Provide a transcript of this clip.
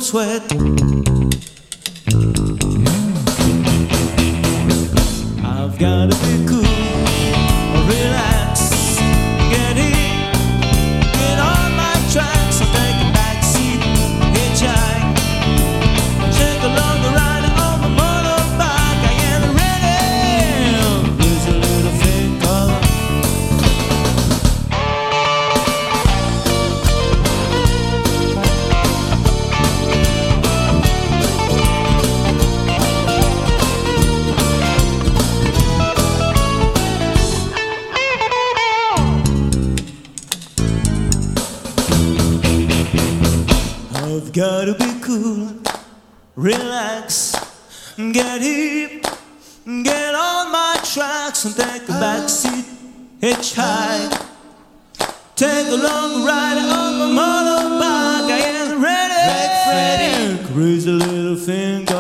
sweat. I've gotta be cool, relax, get in, get on my tracks. I'll take a back seat, hitchhike, take along the ride on my motorbike. I am ready. There's a little thing called I've gotta be cool, relax, get hip, get on my tracks and take a back seat, hitchhike, take a long ride on my motorbike. I am ready. Crazy little thing.